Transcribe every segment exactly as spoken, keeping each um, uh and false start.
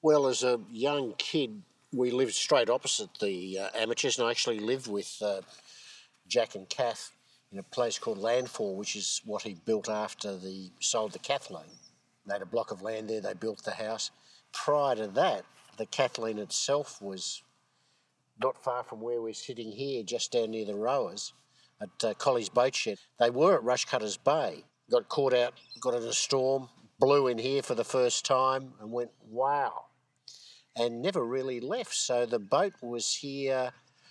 Well, as a young kid, we lived straight opposite the uh, amateurs, and I actually lived with uh, Jack and Kath in a place called Landfall, which is what he built after he sold the Kathleen. They had a block of land there, they built the house. Prior to that, the Kathleen itself was not far from where we're sitting here, just down near the rowers at uh, Colley's Boat Shed. They were at Rushcutters Bay, got caught out, got in a storm, blew in here for the first time and went, wow, and never really left. So the boat was here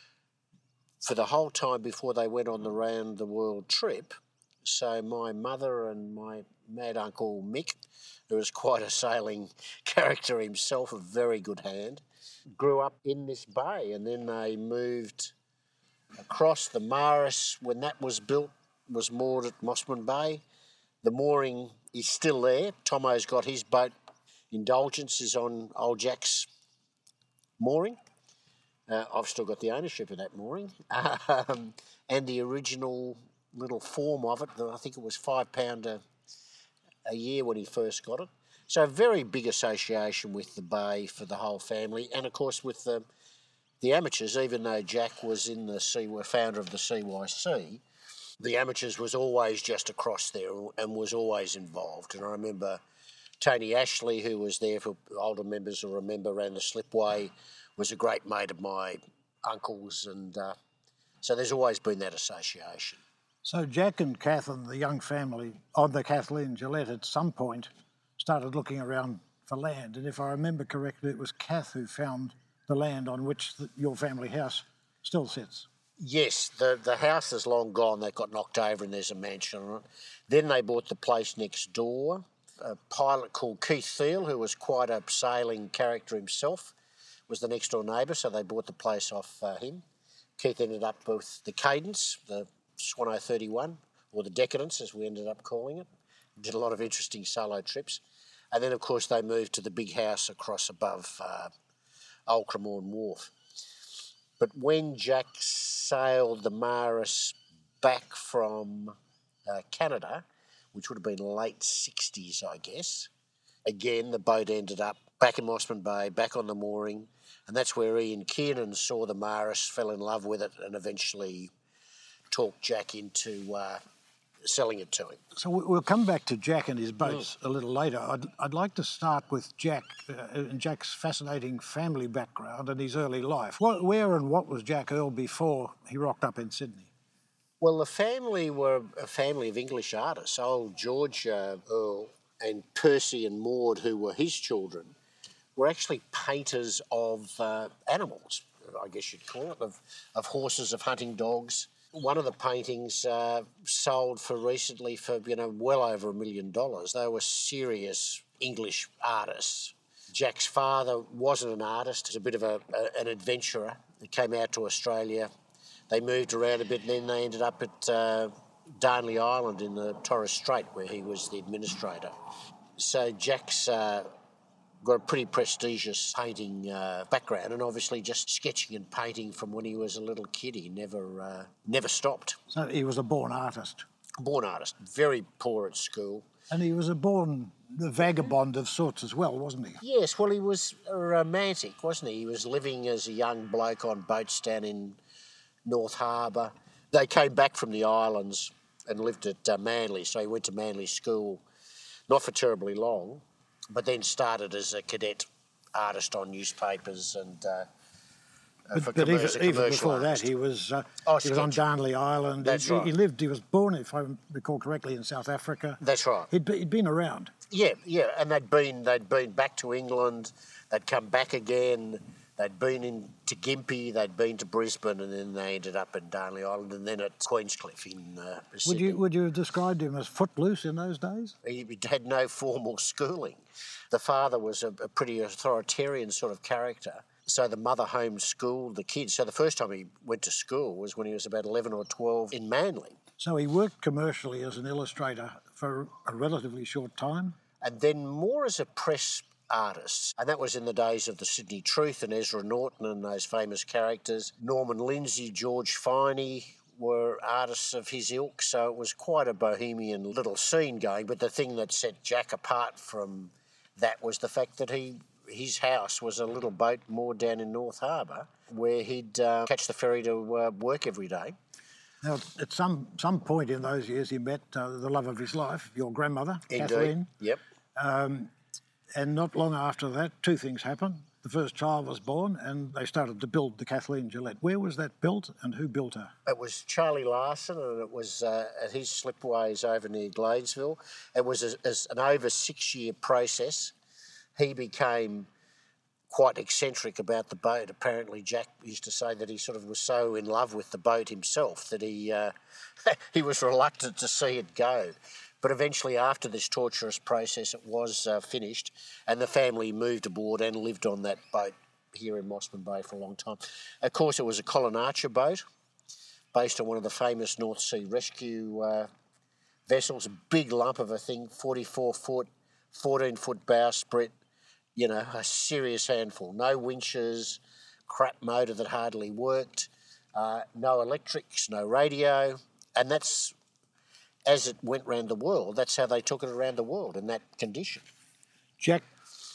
for the whole time before they went on the round the world trip. So my mother and my mad uncle Mick, who was quite a sailing character himself, a very good hand, grew up in this bay, and then they moved across the Maris. When that was built, was moored at Mossman Bay. The mooring is still there. Tomo's got his boat Indulgence is on old Jack's mooring. Uh, I've still got the ownership of that mooring. Um, and the original little form of it, I think it was five pound a, a year when he first got it. So a very big association with the bay for the whole family, and of course with the the amateurs. Even though Jack was in the C, founder of the C Y C, the amateurs was always just across there and was always involved. And I remember Tony Ashley, who was there, for older members will remember, ran the slipway, was a great mate of my uncle's, and uh, so there's always been that association. So Jack and Kath and the young family on the Kathleen Gillette at some point started looking around for land, and if I remember correctly, it was Kath who found the land on which the, your family house still sits. Yes, the, the house is long gone. They got knocked over and there's a mansion on it. Then they bought the place next door. A pilot called Keith Thiel, who was quite a sailing character himself, was the next door neighbour, so they bought the place off uh, him. Keith ended up with the Cadence, the Swan oh thirty-one, or the Decadence as we ended up calling it. Did a lot of interesting solo trips. And then, of course, they moved to the big house across above uh, Old Cremorne Wharf. But when Jack sailed the Maris back from uh, Canada, which would have been late sixties, I guess, again, the boat ended up back in Mossman Bay, back on the mooring, and that's where Ian Kiernan saw the Maris, fell in love with it, and eventually talked Jack into uh, selling it to him. So we'll come back to Jack and his boats mm. a little later. I'd, I'd like to start with Jack uh, and Jack's fascinating family background and his early life. What, where and what was Jack Earl before he rocked up in Sydney? Well, the family were a family of English artists. Old George uh, Earl and Percy and Maud, who were his children, were actually painters of uh, animals, I guess you'd call it, of, of horses, of hunting dogs. One of the paintings uh, sold for recently for, you know, well over a million dollars. They were serious English artists. Jack's father wasn't an artist, he was a bit of a, a, an adventurer. He came out to Australia. They moved around a bit and then they ended up at uh, Darnley Island in the Torres Strait where he was the administrator. So Jack's uh, got a pretty prestigious painting uh, background, and obviously just sketching and painting from when he was a little kid. He never uh, never stopped. So he was a born artist? Born artist, very poor at school. And he was a born vagabond of sorts as well, wasn't he? Yes, well, he was a romantic, wasn't he? He was living as a young bloke on boats down in North Harbour. They came back from the islands and lived at uh, Manly, so he went to Manly School, not for terribly long, but then started as a cadet artist on newspapers and uh, but, for but com- even, as a even commercial before artist. that, he was uh, oh, he was on Darnley Island. That's he, right. He lived. He was born, if I recall correctly, in South Africa. That's right. He'd, be, he'd been around. Yeah, yeah, and they'd been they'd been back to England. They'd come back again. They'd been in to Gympie, they'd been to Brisbane, and then they ended up at Darnley Island and then at Queenscliff in uh, Would you would you have described him as footloose in those days? He had no formal schooling. The father was a, a pretty authoritarian sort of character, so the mother homeschooled the kids. So the first time he went to school was when he was about eleven or twelve in Manly. So he worked commercially as an illustrator for a relatively short time? And then more as a press artists, and that was in the days of the Sydney Truth and Ezra Norton and those famous characters. Norman Lindsay, George Finey were artists of his ilk, so it was quite a bohemian little scene going. But the thing that set Jack apart from that was the fact that he his house was a little boat moored down in North Harbour where he'd uh, catch the ferry to uh, work every day. Now, at some some point in those years, he met uh, the love of his life, your grandmother, Indeed. Kathleen. Yep. Um, and not long after that, two things happened. The first child was born, and they started to build the Kathleen Gillette. Where was that built, and who built her? It was Charlie Larson, and it was uh, at his slipways over near Gladesville. It was a, a, an over six-year process. He became quite eccentric about the boat. Apparently, Jack used to say that he sort of was so in love with the boat himself that he uh, he was reluctant to see it go. But eventually, after this torturous process, it was uh, finished, and the family moved aboard and lived on that boat here in Mossman Bay for a long time. Of course, it was a Colin Archer boat, based on one of the famous North Sea rescue uh, vessels, a big lump of a thing, forty-four foot, fourteen foot bowsprit, you know, a serious handful. No winches, crap motor that hardly worked, uh, no electrics, no radio, and that's, as it went round the world, that's how they took it around the world, in that condition. Jack,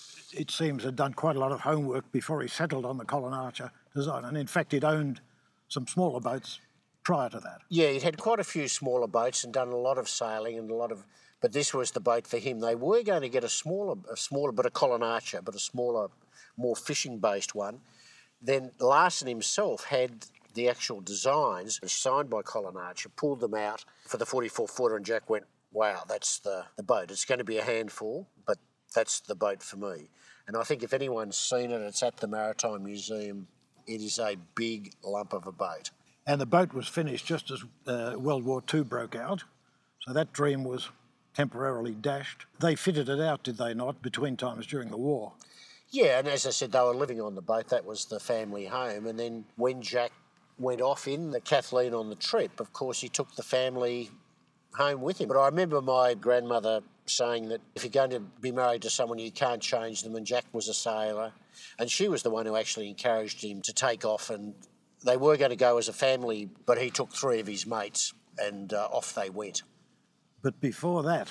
it seems, had done quite a lot of homework before he settled on the Colin Archer design, and in fact he'd owned some smaller boats prior to that. Yeah, he'd had quite a few smaller boats and done a lot of sailing and a lot of... But this was the boat for him. They were going to get a smaller, a smaller, but a Colin Archer, but a smaller, more fishing-based one. Then Larson himself had the actual designs signed by Colin Archer, pulled them out for the forty-four footer, and Jack went, wow, that's the, the boat. It's going to be a handful, but that's the boat for me. And I think if anyone's seen it, it's at the Maritime Museum. It is a big lump of a boat. And the boat was finished just as uh, World War Two broke out, so that dream was temporarily dashed. They fitted it out, did they not, between times during the war? Yeah, and as I said, they were living on the boat. That was the family home. And then when Jack went off in the Kathleen on the trip, of course, he took the family home with him. But I remember my grandmother saying that if you're going to be married to someone, you can't change them, and Jack was a sailor. And she was the one who actually encouraged him to take off, and they were going to go as a family, but he took three of his mates, and uh, off they went. But before that,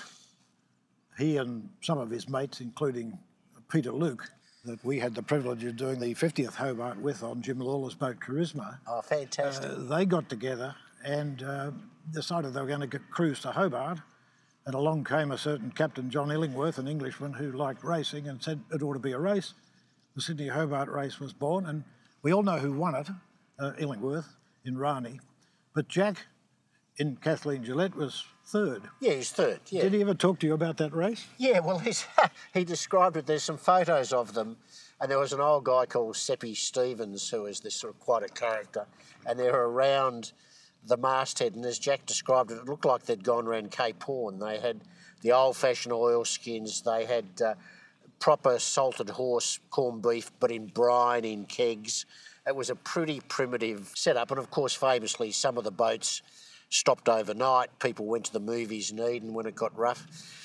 he and some of his mates, including Peter Luke, that we had the privilege of doing the fiftieth Hobart with on Jim Lawler's boat Charisma. Oh, fantastic. Uh, they got together and uh, decided they were going to get, cruise to Hobart, and along came a certain Captain John Illingworth, an Englishman who liked racing, and said it ought to be a race. The Sydney Hobart race was born, and we all know who won it, uh, Illingworth in Rani, but Jack in Kathleen Gillette was third. Yeah, he's third, yeah. Did he ever talk to you about that race? Yeah, well, he's, he described it. There's some photos of them, and there was an old guy called Seppi Stevens who is this sort of quite a character, and they were around the masthead, and as Jack described it, it looked like they'd gone around Cape Horn. They had the old-fashioned oilskins, they had uh, proper salted horse corned beef, but in brine, in kegs. It was a pretty primitive setup, and of course, famously, some of the boats stopped overnight. People went to the movies in Eden when it got rough.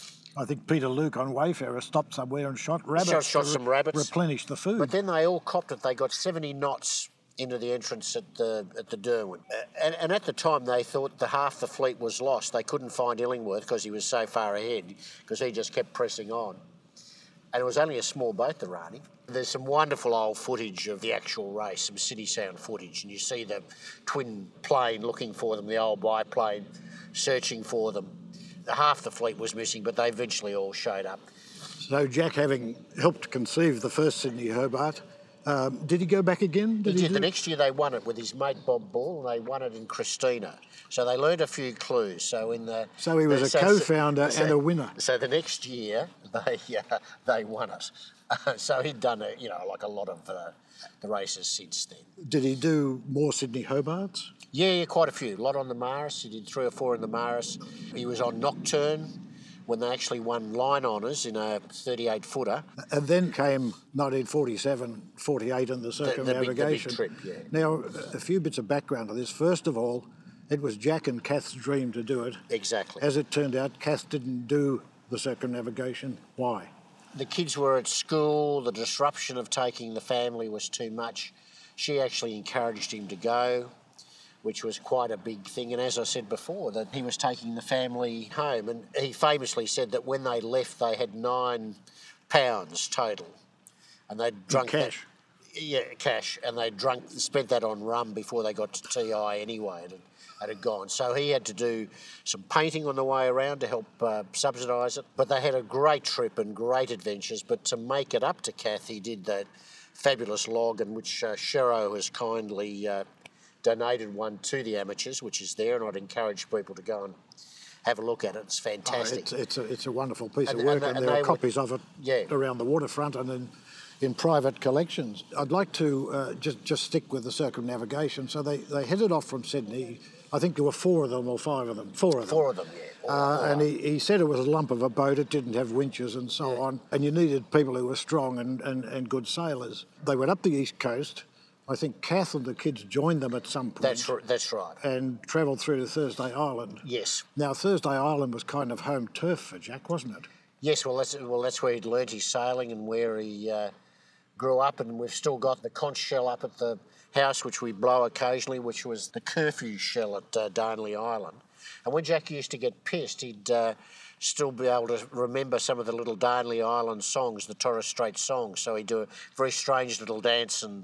I think Peter Luke on Wayfarer stopped somewhere and shot rabbits. Shot, shot some re- rabbits. Replenish the food. But then they all copped it. They got seventy knots into the entrance at the at the Derwent. And, and at the time, they thought the half the fleet was lost. They couldn't find Illingworth because he was so far ahead, because he just kept pressing on. And it was only a small boat, the Rani. There's some wonderful old footage of the actual race, some City Sound footage, and you see the twin plane looking for them, the old biplane searching for them. Half the fleet was missing, but they eventually all showed up. So Jack, having helped conceive the first Sydney Hobart, um, did he go back again? Did he, he did. do? The next year they won it with his mate Bob Ball, and they won it in Christina. So they learned a few clues. So in the so he was the, a so, co-founder so, and a winner. So the next year they uh, they won it. So he'd done a, you know like a lot of uh, the races since then. Did he do more Sydney Hobarts? Yeah, yeah, quite a few. A lot on the Maris. He did three or four in the Maris. He was on Nocturne when they actually won line honours in a thirty-eight footer. And then came nineteen forty-seven, forty-eight and the circumnavigation. The, the, big, the big trip, yeah. Now, a few bits of background to this. First of all, it was Jack and Kath's dream to do it. Exactly. As it turned out, Kath didn't do the circumnavigation. Why? The kids were at school. The disruption of taking the family was too much. She actually encouraged him to go, which was quite a big thing. And as I said before, that he was taking the family home. And he famously said that when they left, they had nine pounds total. and they'd drunk cash. That, yeah, cash, and they drunk spent that on rum before they got to T I anyway, and it, and it had gone. So he had to do some painting on the way around to help uh, subsidise it. But they had a great trip and great adventures. But to make it up to Kath, he did that fabulous log, in which uh, Shero has kindly uh, donated one to the amateurs, which is there, and I'd encourage people to go and have a look at it. It's fantastic. Oh, it's, it's, a, it's a wonderful piece And- of work, and and, they- and there are they would- copies of it Yeah. around the waterfront and in, in private collections. I'd like to uh, just just stick with the circumnavigation. So they, they headed off from Sydney. I think there were four of them or five of them. Four of them. Four of them, yeah. All- Uh, all and right. he, he said it was a lump of a boat, it didn't have winches and so on, and you needed people who were strong and, and, and good sailors. They went up the east coast. I think Kath and the kids joined them at some point That's, r- that's right. and travelled through to Thursday Island. Yes. Now, Thursday Island was kind of home turf for Jack, wasn't it? Yes, well, that's well, that's where he'd learnt his sailing and where he uh, grew up, and we've still got the conch shell up at the house, which we blow occasionally, which was the curfew shell at uh, Darnley Island. And when Jack used to get pissed, he'd uh, still be able to remember some of the little Darnley Island songs, the Torres Strait songs. So he'd do a very strange little dance and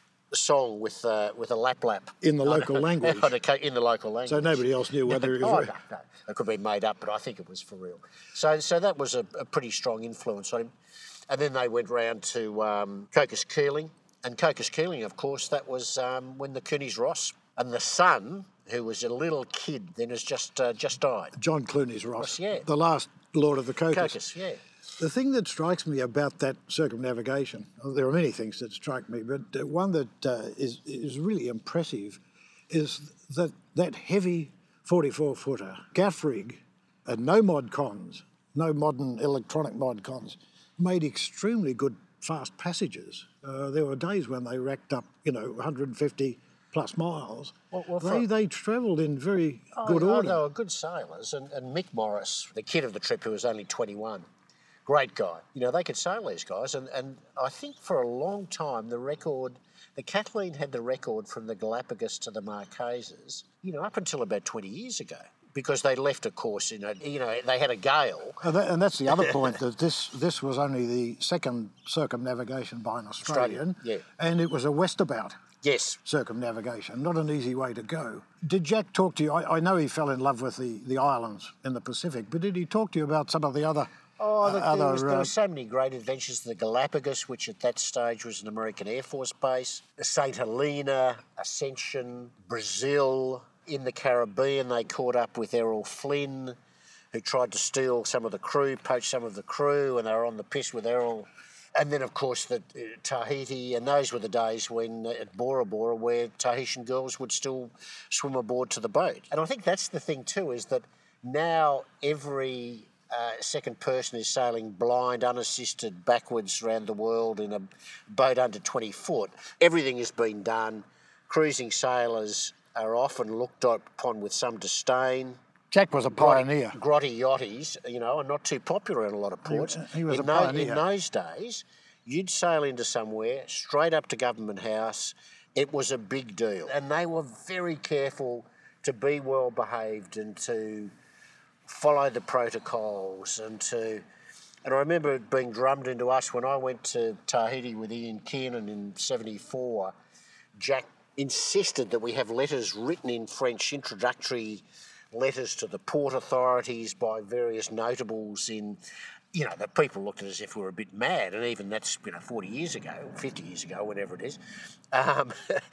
song with uh, with a lap lap In the local language. on a- in the local language. So nobody else knew whether it was... Oh, no, no. It could be made up, but I think it was for real. So so that was a, a pretty strong influence on him. And then they went round to um, Cocos Keeling. And Cocos Keeling, of course, that was um, when the Coonies Ross and the son, who was a little kid then, has just uh, just died. John Clooney's Ross, Ross, yeah. the last Lord of the Cocos. Cocos, yeah. The thing that strikes me about that circumnavigation, well, there are many things that strike me, but uh, one that uh, is is really impressive is that that heavy forty-four footer gaff rig and no mod cons, no modern electronic mod cons, made extremely good fast passages. Uh, there were days when they racked up, you know, one hundred fifty plus miles. Well, well, they for- they travelled in very good oh, order. They were good sailors. And, and Mick Morris, the kid of the trip, who was only twenty-one, great guy. You know, they could sail, these guys. And, and I think for a long time, the record, the Kathleen had the record from the Galapagos to the Marquesas, you know, up until about twenty years ago. Because they left, of course, you know, you know, they had a gale. And, that, and that's the other point, that this this was only the second circumnavigation by an Australian, Australian, yeah. and it was a westabout Yes. circumnavigation, not an easy way to go. Did Jack talk to you? I, I know he fell in love with the, the islands in the Pacific, but did he talk to you about some of the other Oh, uh, look, other, there, was, there uh, were so many great adventures. The Galapagos, which at that stage was an American Air Force base, Saint Helena, Ascension, Brazil. In the Caribbean, they caught up with Errol Flynn, who tried to steal some of the crew, poach some of the crew, and they were on the piss with Errol. And then, of course, the uh, Tahiti, and those were the days when uh, at Bora Bora, where Tahitian girls would still swim aboard to the boat. And I think that's the thing too, is that now every uh, second person is sailing blind, unassisted, backwards around the world in a boat under twenty foot. Everything has been done. Cruising sailors are often looked upon with some disdain. Jack was a pioneer. Grotty yachties, you know, are not too popular in a lot of ports. he was in a tho- pioneer. In those days, you'd sail into somewhere, straight up to Government House. It was a big deal. And they were very careful to be well behaved and to follow the protocols and to... And I remember it being drummed into us when I went to Tahiti with Ian Kiernan in seventy-four. Jack insisted that we have letters written in French, introductory letters to the port authorities by various notables in, you know, the people looked at us as if we were a bit mad, and even that's, you know, forty years ago, fifty years ago, whatever it is, um,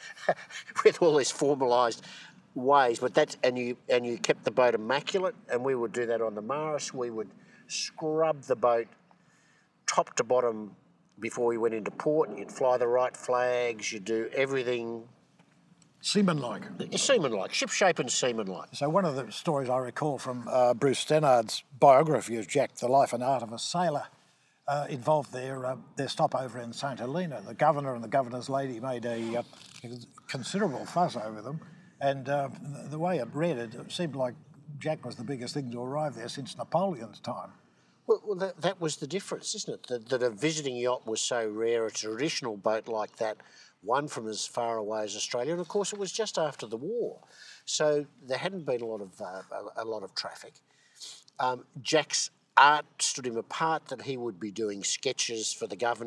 with all this formalised ways. But that's, and you, and you kept the boat immaculate, and we would do that on the Maris. We would scrub the boat top to bottom before we went into port. You'd fly the right flags, you'd do everything Seaman-like. seaman-like, ship-shape and seaman-like. So one of the stories I recall from uh, Bruce Stannard's biography of Jack, The Life and Art of a Sailor, uh, involved their, uh, their stopover in Saint Helena. The governor and the governor's lady made a uh, considerable fuss over them, and uh, the, the way it read, it, it seemed like Jack was the biggest thing to arrive there since Napoleon's time. Well, well that, that was the difference, isn't it? That, that a visiting yacht was so rare, a traditional boat like that, one from as far away as Australia, and of course it was just after the war, so there hadn't been a lot of uh, a, a lot of traffic. Um, Jack's art stood him apart, that he would be doing sketches for the governor,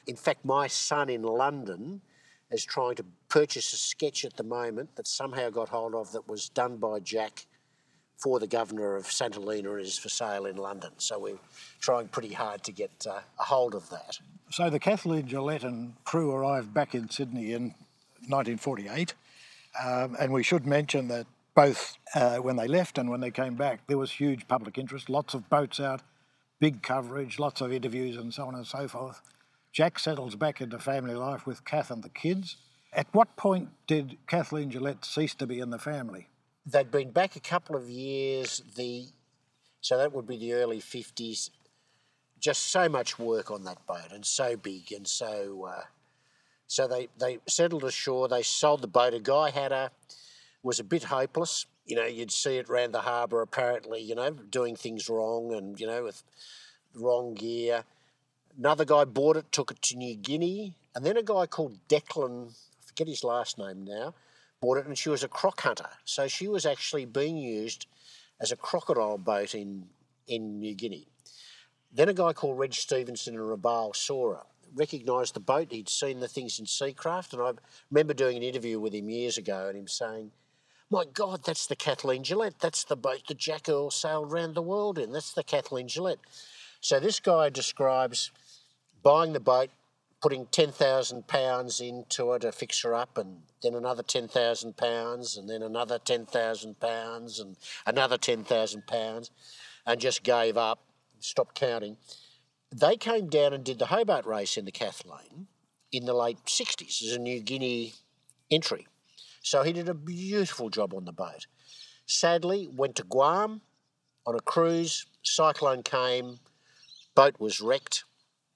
In fact, my son in London is trying to purchase a sketch at the moment that somehow got hold of that was done by Jack for the governor of St Helena and is for sale in London. So we're trying pretty hard to get uh, a hold of that. So the Kathleen Gillette and crew arrived back in Sydney in nineteen forty-eight, um, and we should mention that both uh, when they left and when they came back, there was huge public interest, lots of boats out, big coverage, lots of interviews and so on and so forth. Jack settles back into family life with Kath and the kids. At what point did Kathleen Gillette cease to be in the family? They'd been back a couple of years, the so that would be the early fifties. Just so much work on that boat and so big and so... Uh, so they, they settled ashore, they sold the boat. A guy had a, was a bit hopeless. You know, you'd see it round the harbour apparently, you know, doing things wrong and, you know, with wrong gear. Another guy bought it, took it to New Guinea. And then a guy called Declan, I forget his last name now, bought it, and she was a croc hunter. So she was actually being used as a crocodile boat in, in New Guinea. Then a guy called Reg Stevenson in Rabaul saw her, recognised the boat, he'd seen the things in Seacraft, and I remember doing an interview with him years ago and him saying, my God, that's the Kathleen Gillette, that's the boat that Jack Earl sailed round the world in, that's the Kathleen Gillette. So this guy describes buying the boat, putting ten thousand pounds into it to fix her up, and then another ten thousand pounds, and then another ten thousand pounds, and another ten thousand pounds, and just gave up, stopped counting. They came down and did the Hobart race in the Kathleen in the late sixties as a New Guinea entry. So he did a beautiful job on the boat. Sadly, went to Guam on a cruise, cyclone came, boat was wrecked,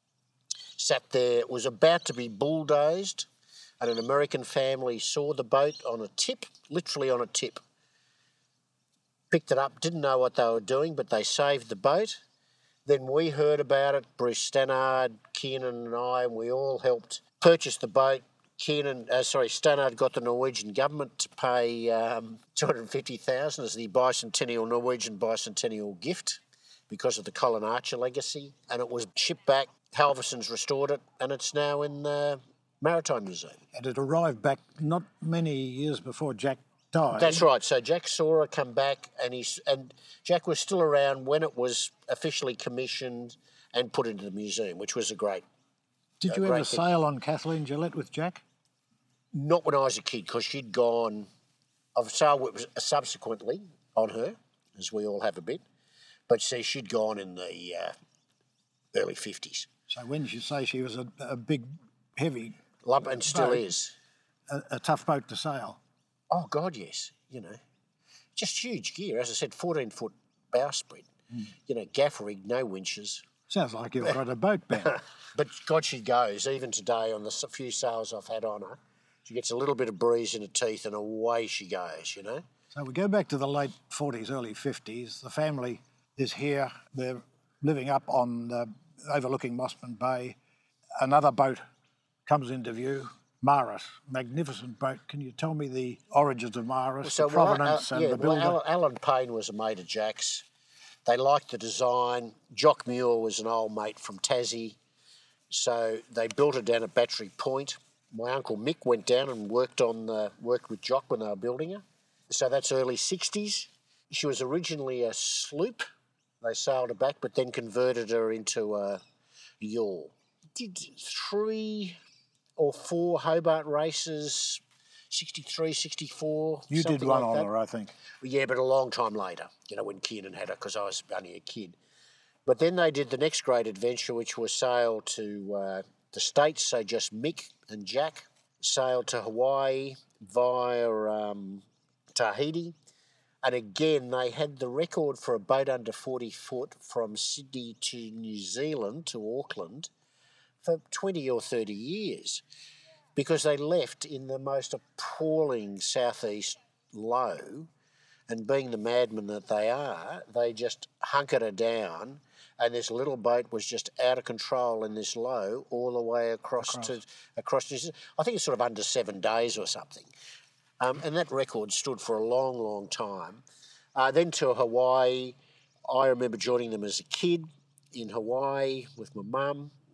sat there, was about to be bulldozed, and an American family saw the boat on a tip, literally on a tip. Picked it up, didn't know what they were doing, but they saved the boat. Then we heard about it, Bruce Stannard, Kiernan and I, and we all helped purchase the boat. Kiernan, uh, sorry, Stannard got the Norwegian government to pay um, two hundred fifty thousand dollars as the bicentennial, Norwegian bicentennial gift because of the Colin Archer legacy. And it was shipped back, Halverson's restored it, and it's now in the Maritime Museum. And it arrived back not many years before Jack died. That's right. So Jack saw her come back, and he's and Jack was still around when it was officially commissioned and put into the museum, which was a great. Did you ever sail on Kathleen Gillette with Jack? Not when I was a kid, because she'd gone. I've sailed subsequently on her, as we all have a bit, but see, she'd gone in the uh, early fifties. So when did you say she was a, a big, heavy lump, and still boat, is a, a tough boat to sail? Oh God, yes. You know, just huge gear. As I said, fourteen foot bow spread. Mm. You know, gaff rig, no winches. Sounds like you've got a boat band. But God, she goes. Even today, on the few sails I've had on her, she gets a little bit of breeze in her teeth, and away she goes. You know. So we go back to the late forties, early fifties. The family is here. They're living up on the overlooking Mossman Bay. Another boat comes into view. Maris, magnificent boat. Can you tell me the origins of Maris, so, the provenance well, uh, and yeah, the builder? Well, Alan, Alan Payne was a mate of Jack's. They liked the design. Jock Muir was an old mate from Tassie. So they built it down at Battery Point. My uncle Mick went down and worked on the, worked with Jock when they were building her. So that's early sixties. She was originally a sloop. They sailed her back, but then converted her into a yawl. Did three or four Hobart races, sixty-three, sixty-four. You did one like on that. her, I think. Yeah, but a long time later, you know, when Kiernan had her, because I was only a kid. But then they did the next great adventure, which was sail to uh, the States. So just Mick and Jack sailed to Hawaii via um, Tahiti. And again, they had the record for a boat under forty foot from Sydney to New Zealand to Auckland for twenty or thirty years, because they left in the most appalling southeast low, and being the madmen that they are, they just hunkered her down, and this little boat was just out of control in this low all the way across, across. to across New Zealand. I think it's sort of under seven days or something. Um, and that record stood for a long, long time. Uh, then to Hawaii, I remember joining them as a kid in Hawaii with my mum.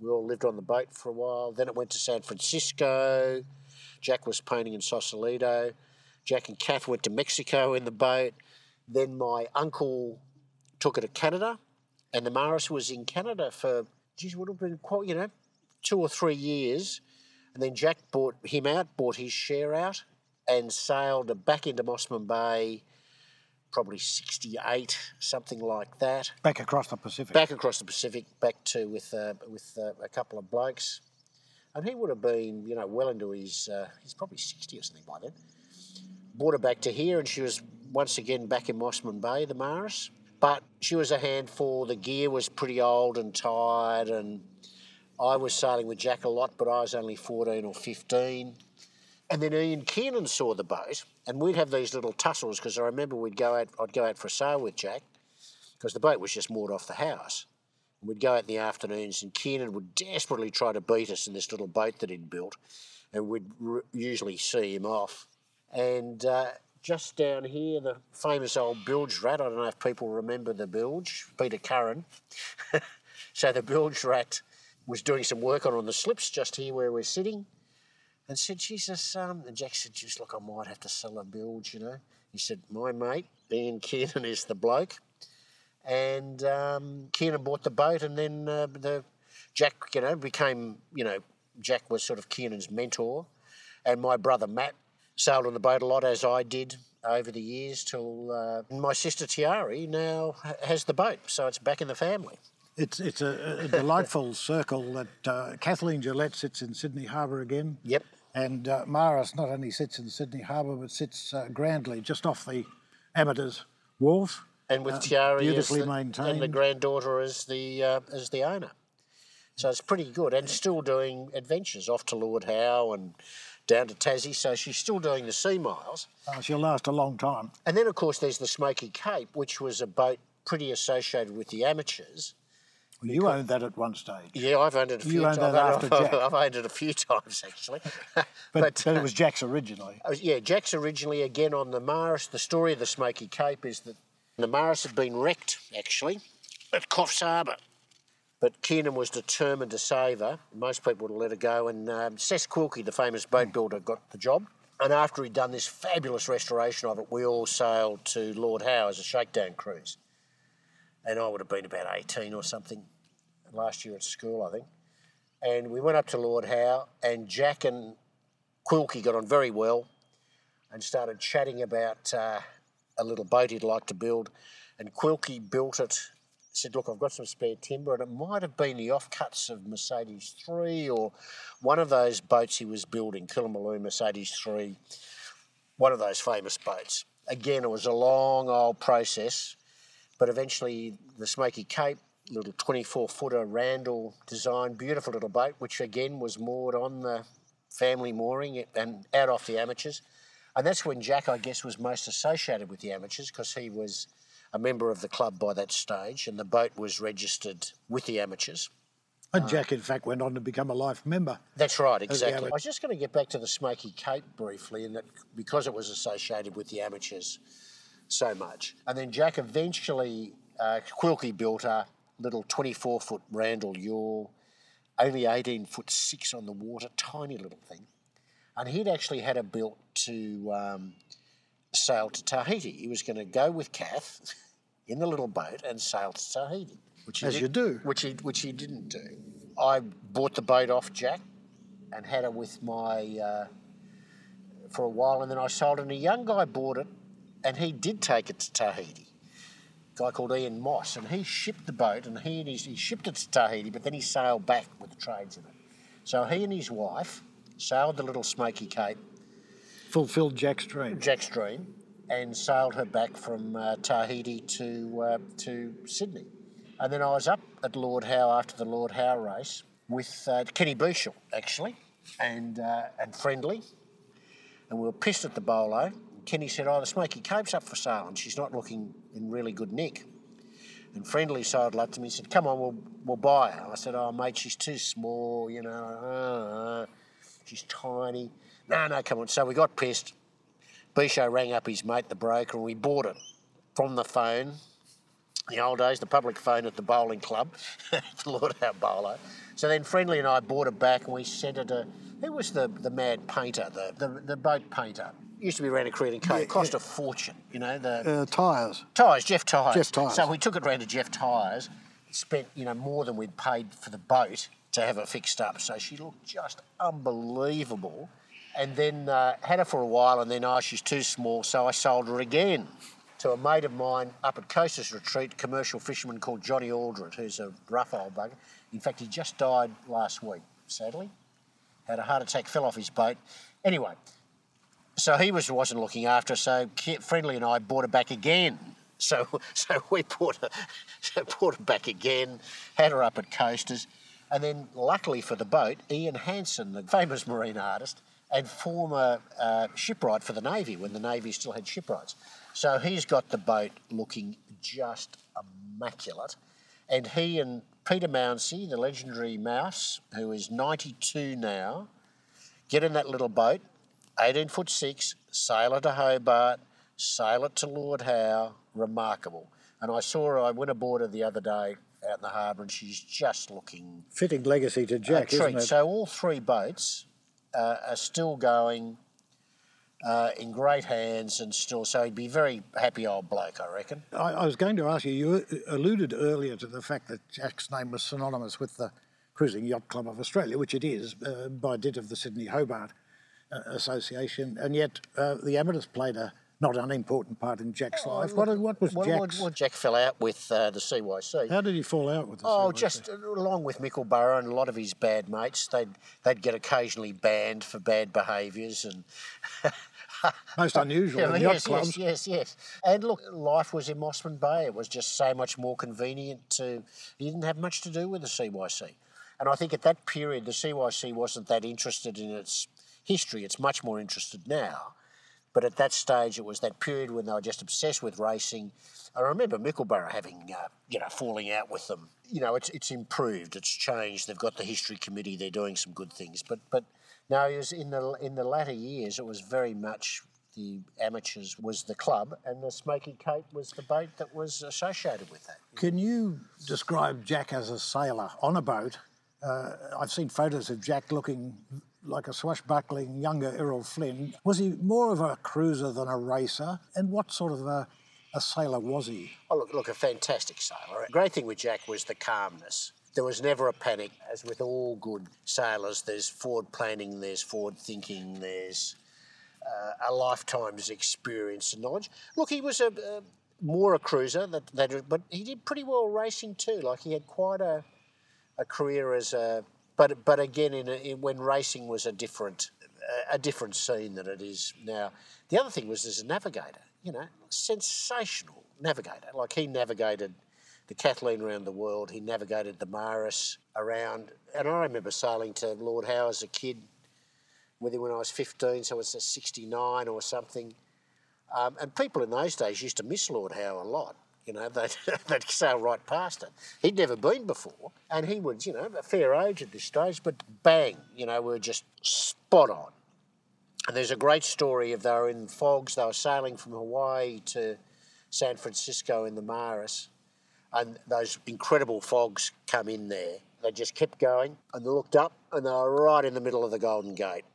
We all lived on the boat for a while. Then it went to San Francisco. Jack was painting in Sausalito. Jack and Kath went to Mexico in the boat. Then my uncle took it to Canada, and the Maris was in Canada for, geez, would have been quite, you know, two or three years. And then Jack bought him out, bought his share out, and sailed back into Mossman Bay, probably sixty-eight, something like that. Back across the Pacific. Back across the Pacific, back to with uh, with uh, a couple of blokes, and he would have been, you know, well into his. Uh, he's probably sixty or something by then. Brought her back to here, and she was once again back in Mossman Bay, the Maris. But she was a handful. The gear was pretty old and tired, and I was sailing with Jack a lot, but I was only fourteen or fifteen. And then Ian Kiernan saw the boat, and we'd have these little tussles because I remember we'd go out. I'd go out for a sail with Jack because the boat was just moored off the house. And we'd go out in the afternoons, and Kiernan would desperately try to beat us in this little boat that he'd built, and we'd r- usually see him off. And uh, just down here, the famous old bilge rat. I don't know if people remember the bilge, Peter Curran. So the bilge rat was doing some work on on the slips just here where we're sitting. And said, Jesus, um, and Jack said, just look, I might have to sell a bilge, you know. He said, my mate, Ian Kiernan, is the bloke. And um, Kiernan bought the boat, and then uh, the Jack, you know, became, you know, Jack was sort of Kiernan's mentor. And my brother Matt sailed on the boat a lot, as I did over the years, till uh, my sister Tiari now has the boat, so it's back in the family. It's it's a, a delightful circle that uh, Kathleen Gillette sits in Sydney Harbour again. Yep. And uh, Maris not only sits in Sydney Harbour, but sits uh, grandly just off the Amateurs Wharf. And with uh, Tiari beautifully as the, maintained. and the granddaughter as the uh, as the owner. So it's pretty good, and still doing adventures off to Lord Howe and down to Tassie. So she's still doing the sea miles. Uh, she'll last a long time. And then, of course, there's the Smoky Cape, which was a boat pretty associated with the amateurs. Well, you owned that at one stage. Yeah, I've owned it a few You owned times. that after I've, Jack. I've owned it a few times, actually. But, but, but it was Jack's originally. uh, yeah, Jack's originally, again, on the Maris. The story of the Smoky Cape is that the Maris had been wrecked, actually, at Coffs Harbour. But Kiernan was determined to save her. Most people would have let her go. And um, Seth Quilke, the famous boat builder, got the job. And after he'd done this fabulous restoration of it, we all sailed to Lord Howe as a shakedown cruise. And I would have been about eighteen or something last year at school, I think. And we went up to Lord Howe, and Jack and Quilke got on very well and started chatting about uh, a little boat he'd like to build. And Quilke built it, said, look, I've got some spare timber, and it might have been the offcuts of Mercedes three or one of those boats he was building, Killamaloon Mercedes three, one of those famous boats. Again, it was a long, old process, but eventually the Smoky Cape, little twenty-four footer Randall design, beautiful little boat, which again was moored on the family mooring and out off the amateurs. And that's when Jack, I guess, was most associated with the amateurs, because he was a member of the club by that stage, and the boat was registered with the amateurs. And Jack, in fact, went on to become a life member. That's right, the exactly. amateur. I was just going to get back to the Smoky Cape briefly, and that because it was associated with the amateurs so much. And then Jack eventually, uh, Quilke built a little twenty-four foot Randall yawl, only eighteen foot six on the water, tiny little thing. And he'd actually had it built to um, sail to Tahiti. He was going to go with Kath in the little boat and sail to Tahiti. Which he As did, you do. Which he, which he didn't do. I bought the boat off Jack and had her with my, uh, for a while, and then I sold it, and a young guy bought it, and he did take it to Tahiti. A guy called Ian Moss, and he shipped the boat, and he and his, he shipped it to Tahiti, but then he sailed back with the trades in it. So he and his wife sailed the little Smoky Cape, Fulfilled Jack's dream. Jack's dream, and sailed her back from uh, Tahiti to uh, to Sydney. And then I was up at Lord Howe after the Lord Howe race with uh, Kenny Beechel, actually, and uh, and Friendly. And we were pissed at the bolo. Kenny said, oh, the Smoky Cape's up for sale and she's not looking in really good nick. And Friendly sidled up to me and said, come on, we'll, we'll buy her. I said, oh, mate, she's too small, you know. Uh, she's tiny. No, no, come on. So we got pissed. Beechel rang up his mate, the broker, and we bought it from the phone In the old days, the public phone at the bowling club, the Lord Howe Bowler. So then Friendly and I bought it back and we sent it to, who was the, the mad painter, the, the, the boat painter? Used to be around a Creed and Co. It cost yeah. a fortune, you know. The uh, Tyres. Tyres, Jeff Tyres. Jeff Tyres. So we took it round to Jeff Tyres, spent, you know, more than we'd paid for the boat to have her fixed up. So she looked just unbelievable. And then uh, had her for a while and then, oh, she's too small, so I sold her again to a mate of mine up at Coasters Retreat, a commercial fisherman called Johnny Aldred, who's a rough old bugger. In fact, he just died last week, sadly. Had a heart attack, fell off his boat. Anyway, so he was, wasn't looking after her, so Friendly and I bought her back again. So so we bought her, so bought her back again, had her up at Coasters, and then luckily for the boat, Ian Hansen, the famous marine artist, and former uh, shipwright for the Navy when the Navy still had shipwrights. So he's got the boat looking just immaculate. And he and Peter Mounsey, the legendary Mouse, who is ninety-two now, get in that little boat, eighteen foot six, sail it to Hobart, sail it to Lord Howe, remarkable. And I saw her, I went aboard her the other day out in the harbour and she's just looking... Fitting legacy to Jack, isn't it? So all three boats uh, are still going... Uh, in great hands and still, so he'd be a very happy old bloke, I reckon. I, I was going to ask you, you alluded earlier to the fact that Jack's name was synonymous with the Cruising Yacht Club of Australia, which it is, uh, by dint of the Sydney Hobart uh, Association, and yet uh, the Amethyst played a not unimportant part in Jack's oh, life. Look, what, what was well, Jack's... Well, Jack fell out with uh, the C Y C. How did he fall out with the oh, C Y C? Oh, just uh, along with Mickleborough and a lot of his bad mates. They'd, they'd get occasionally banned for bad behaviours and... Most unusual yeah, in yes, yacht clubs. Yes, yes, yes. And look, life was in Mossman Bay. It was just so much more convenient to... He didn't have much to do with the C Y C. And I think at that period, the C Y C wasn't that interested in its history. It's much more interested now. But at that stage, it was that period when they were just obsessed with racing. I remember Mickleborough having, uh, you know, falling out with them. You know, it's it's improved, it's changed. They've got the history committee. They're doing some good things. But but no, it was in the in the latter years, it was very much the Amateurs was the club, and the Smoky Cape was the boat that was associated with that. Can you describe Jack as a sailor on a boat? Uh, I've seen photos of Jack looking like a swashbuckling younger Errol Flynn. Was he more of a cruiser than a racer? And what sort of a, a sailor was he? Oh, look, look, a fantastic sailor. The great thing with Jack was the calmness. There was never a panic. As with all good sailors, there's forward planning, there's forward thinking, there's uh, a lifetime's experience and knowledge. Look, he was a, a more a cruiser, that, that, but he did pretty well racing too. Like, he had quite a, a career as a... But but again, in, a, in when racing was a different a different scene than it is now. The other thing was as a navigator, you know, sensational navigator. Like, he navigated the Kathleen around the world. He navigated the Maris around. And I remember sailing to Lord Howe as a kid with him when I was fifteen, so it's a sixty-nine or something. Um, and people in those days used to miss Lord Howe a lot. You know, they'd, they'd sail right past it. He'd never been before, and he was, you know, a fair age at this stage, but bang, you know, we were just spot on. And there's a great story of they were in fogs, they were sailing from Hawaii to San Francisco in the Maris, and those incredible fogs come in there. They just kept going, and they looked up, and they were right in the middle of the Golden Gate,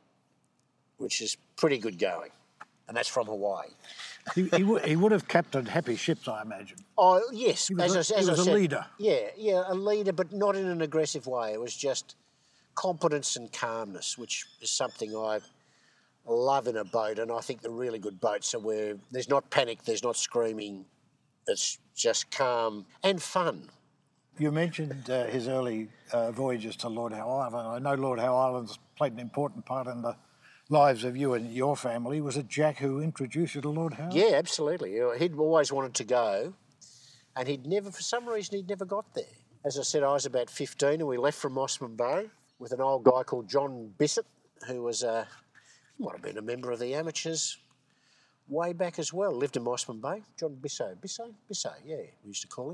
which is pretty good going, and that's from Hawaii. he, he, w- he would have captained happy ships, I imagine. Oh, yes. He was, as a, I, as he was I a said, leader. Yeah, yeah, a leader, but not in an aggressive way. It was just competence and calmness, which is something I love in a boat, and I think the really good boats are where there's not panic, there's not screaming, it's just calm and fun. You mentioned uh, his early uh, voyages to Lord Howe Island. I know Lord Howe Island's played an important part in the lives of you and your family. Was it Jack who introduced you to Lord Howe? Yeah, absolutely. He'd always wanted to go, and he'd never, for some reason, he'd never got there. As I said, I was about fifteen, and we left from Mossman Bay with an old guy called John Bissett, who was a, he might have been a member of the Amateurs way back as well. Lived in Mossman Bay. John Bissett, Bissett, Bissett, yeah, we used to call him.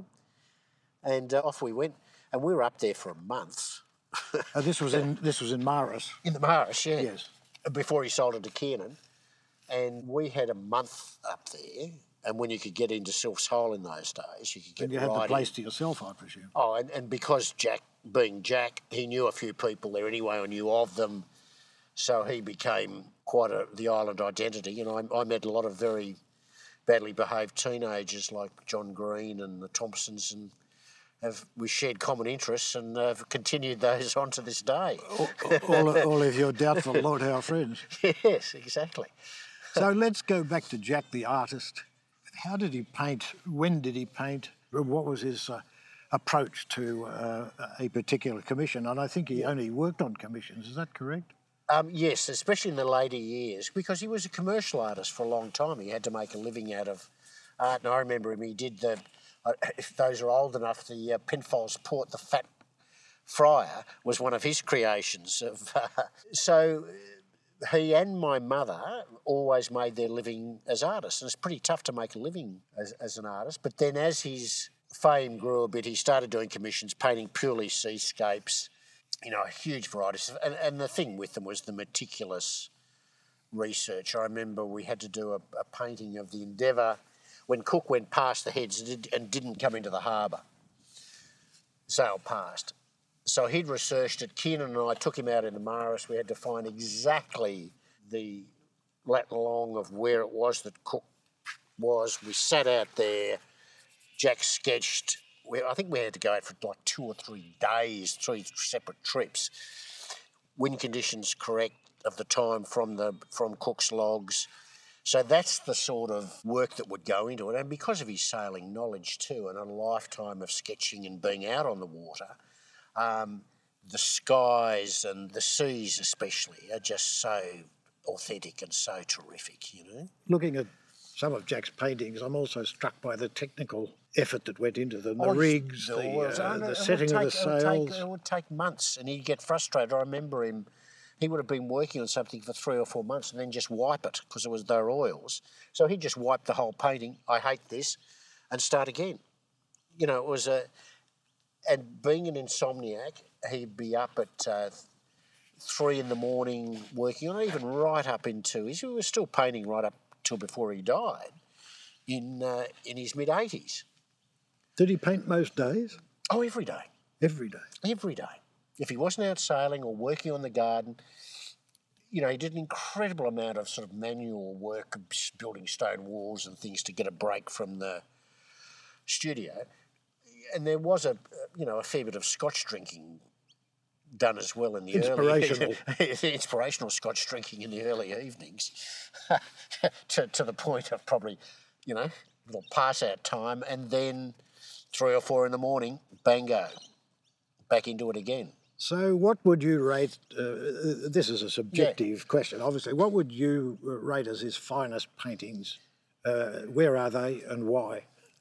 And uh, off we went, and we were up there for a month. uh, this was in this was in Maris. In the Maris, yeah. Yes. Before he sold it to Kiernan. And we had a month up there, And when you could get into Sylph's Hole in those days, you could get And you had right the place in. to yourself, I presume. Oh, and, and because Jack, being Jack, he knew a few people there anyway, or knew of them, so he became quite a, the island identity. You know, I, I met a lot of very badly behaved teenagers like John Green and the Thompsons, and have we shared common interests and have continued those on to this day. all, all, all of your doubtful Lord Howe friends. Yes, exactly. So let's go back to Jack the artist. How did he paint? When did he paint? What was his uh, approach to uh, a particular commission? And I think he only worked on commissions, is that correct? Um, yes, especially in the later years, because he was a commercial artist for a long time. He had to make a living out of art. And I remember him, he did the, uh, if those are old enough, the uh, Penfolds Port, the Fat Friar, was one of his creations. Of, uh, so he and my mother always made their living as artists, and it's pretty tough to make a living as, as an artist. But then as his fame grew a bit, he started doing commissions, painting purely seascapes, you know, a huge variety. And, and the thing with them was the meticulous research. I remember we had to do a, a painting of the Endeavour when Cook went past the heads and didn't come into the harbour. Sailed past. So he'd researched it. Kiernan and I took him out in the Maris. We had to find exactly the lat and long of where it was that Cook was. We sat out there. Jack sketched. We, I think we had to go out for like two or three days, three separate trips. Wind conditions correct of the time from the from Cook's logs. So that's the sort of work that would go into it. And because of his sailing knowledge too, and a lifetime of sketching and being out on the water, um, the skies and the seas especially are just so authentic and so terrific, you know. Looking at some of Jack's paintings, I'm also struck by the technical effort that went into them, the Oh, rigs, the, was, uh, oh, no, the it setting would of the take- it would sails. take- It would take months and he'd get frustrated. I remember him, he would have been working on something for three or four months and then just wipe it because it was their oils. So he'd just wipe the whole painting, I hate this, and start again. You know, it was a... And being an insomniac, he'd be up at uh, three in the morning working on it, even right up into... He was still painting right up till before he died in uh, in his mid-eighties. Did he paint most days? Oh, every day. Every day. Every day. If he wasn't out sailing or working on the garden, you know, he did an incredible amount of sort of manual work, building stone walls and things to get a break from the studio. And there was a, you know, a fair bit of Scotch drinking done as well in the Inspirational. early... inspirational Scotch drinking in the early evenings to, to the point of probably, you know, a little pass-out time and then three or four in the morning, bango, back into it again. So what would you rate, uh, this is a subjective yeah. question, obviously, what would you rate as his finest paintings? Uh, where are they and why?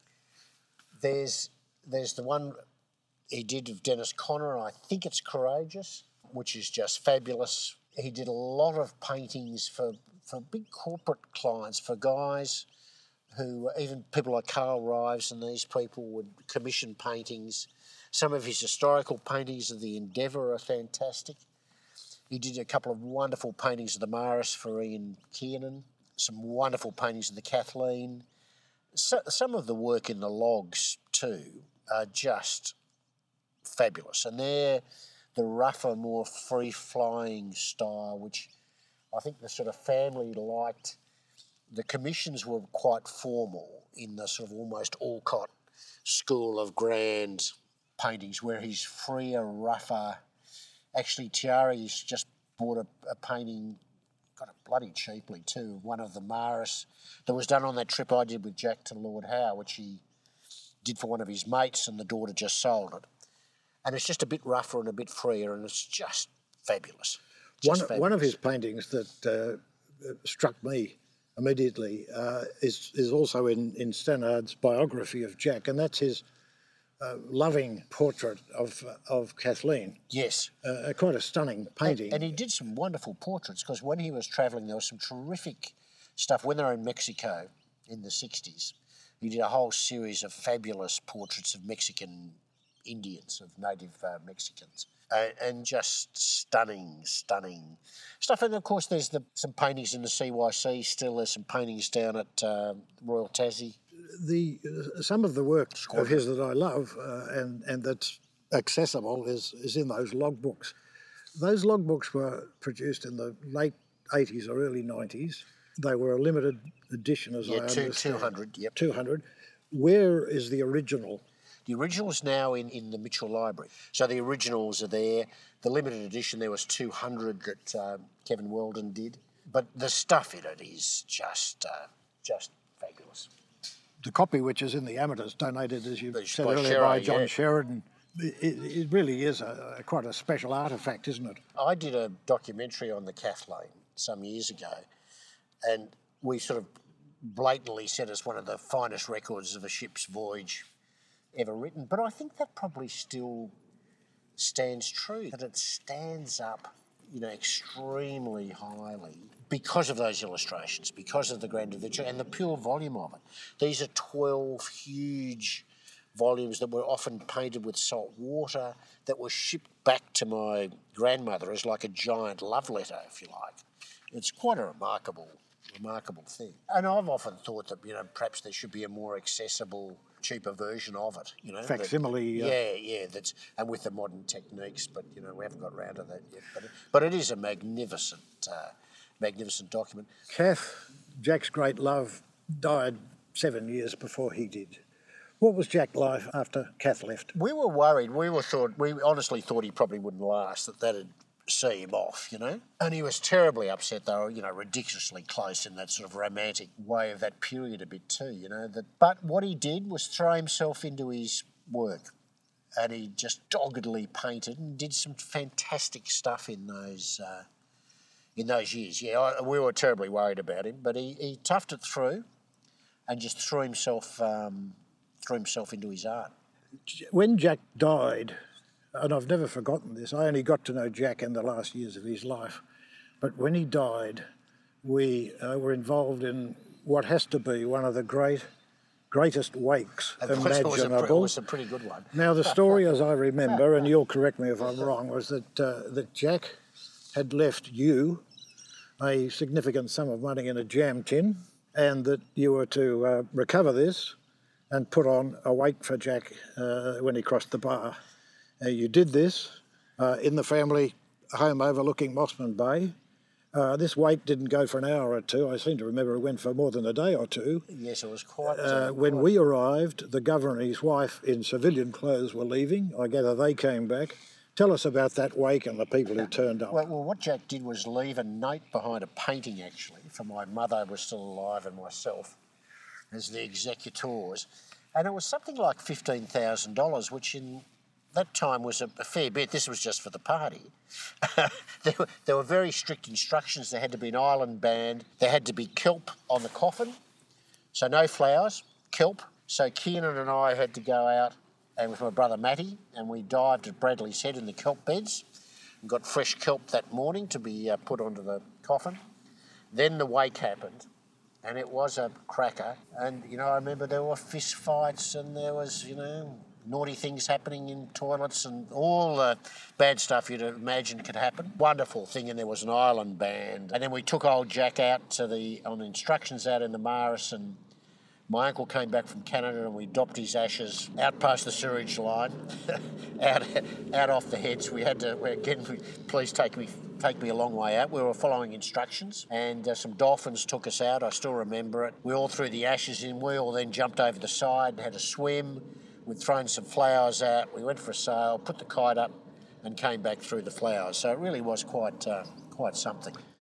There's there's the one he did of Dennis Conner, I think it's Courageous, which is just fabulous. He did a lot of paintings for, for big corporate clients, for guys who, even people like Carl Rives and these people would commission paintings. Some of his historical paintings of the Endeavour are fantastic. He did a couple of wonderful paintings of the Maris for Ian Kiernan, some wonderful paintings of the Kathleen. So, some of the work in the logs too are just fabulous, and they're the rougher, more free-flying style, which I think the sort of family liked. The commissions were quite formal in the sort of almost Alcott school of grand paintings, where he's freer, rougher. Actually, Tiari's just bought a, a painting, got it bloody cheaply too, one of the Maris that was done on that trip I did with Jack to Lord Howe, which he did for one of his mates, and the daughter just sold it. And it's just a bit rougher and a bit freer, and it's just fabulous. Just one, fabulous. One of his paintings that uh, struck me immediately uh, is is also in, in Stannard's biography of Jack, and that's his uh, loving portrait of of Kathleen. Yes. Uh, quite a stunning painting. And, and he did some wonderful portraits, because when he was travelling, there was some terrific stuff. When they were in Mexico in the sixties, he did a whole series of fabulous portraits of Mexican Indians, of native uh, Mexicans, uh, and just stunning, stunning stuff. And of course, there's the, some paintings in the C Y C still. There's some paintings down at uh, Royal Tassie the uh, some of the work of his that I love uh, and and that's accessible is is in those logbooks. Those logbooks were produced in the late eighties or early nineties. They were a limited edition, as Yeah, I two, understand. two hundred, yep. two hundred. Where is the original? The original's now in, in the Mitchell Library. So the originals are there. The limited edition, there was two hundred that uh, Kevin Weldon did. But the stuff in it is just uh, just fabulous. The copy, which is in the Amateurs, donated, as you By said earlier, by Sherrod, John yeah. Sheridan. It, it really is a, a quite a special artefact, isn't it? I did a documentary on the Kathleen some years ago, and we sort of blatantly said it's one of the finest records of a ship's voyage ever written. But I think that probably still stands true, that it stands up, you know, extremely highly because of those illustrations, because of the grand adventure and the pure volume of it. These are twelve huge volumes that were often painted with salt water that were shipped back to my grandmother as like a giant love letter, if you like. It's quite a remarkable, remarkable thing. And I've often thought that, you know, perhaps there should be a more accessible, cheaper version of it, you know. that- Facsimile. Uh, Yeah, yeah, that's and with the modern techniques, but, you know, we haven't got around to that yet. But it, but it is a magnificent, uh, magnificent document. Kath, Jack's great love, died seven years before he did. What was Jack like after Kath left? We were worried. We were thought. We honestly thought he probably wouldn't last. That that'd see him off, you know. And he was terribly upset. They were, you know, ridiculously close in that sort of romantic way of that period a bit too, you know. That, but what he did was throw himself into his work, and he just doggedly painted and did some fantastic stuff in those uh, in those years. Yeah, I, we were terribly worried about him, but he, he toughed it through, and just threw himself. Um, threw himself into his art. When Jack died, and I've never forgotten this, I only got to know Jack in the last years of his life, but when he died, we uh, were involved in what has to be one of the great, greatest wakes It was, imaginable. it was, a, it was a pretty good one. Now, the story, as I remember, and you'll correct me if I'm wrong, was that uh, that Jack had left you a significant sum of money in a jam tin, and that you were to uh, recover this and put on a wake for Jack uh, when he crossed the bar. Uh, you did this uh, in the family home overlooking Mossman Bay. Uh, this wake didn't go for an hour or two. I seem to remember it went for more than a day or two. Yes, it was quite... Uh, Uh, when quite... we arrived, the governor and his wife in civilian clothes were leaving. I gather they came back. Tell us about that wake and the people who turned up. Well, well, what Jack did was leave a note behind a painting, actually, for my mother, who was still alive, and myself, as the executors. And it was something like fifteen thousand dollars, which in that time was a, a fair bit. This was just for the party. there, were, there were very strict instructions. There had to be an island band. There had to be kelp on the coffin. So no flowers, kelp. So Kiernan and I had to go out and with my brother Matty, and we dived at Bradley's Head in the kelp beds and got fresh kelp that morning to be uh, put onto the coffin. Then the wake happened. And it was a cracker. And, you know, I remember there were fist fights and there was, you know, naughty things happening in toilets and all the bad stuff you'd imagine could happen. Wonderful thing. And there was an island band. And then we took old Jack out to the, on instructions out in the Maris, and my uncle came back from Canada and we dropped his ashes out past the sewage line, out out off the heads. We had to, we, again, please take me take me a long way out. We were following instructions, and uh, some dolphins took us out. I still remember it. We all threw the ashes in. We all then jumped over the side and had a swim. We'd thrown some flowers out. We went for a sail, put the kite up and came back through the flowers. So it really was quite, uh, quite something.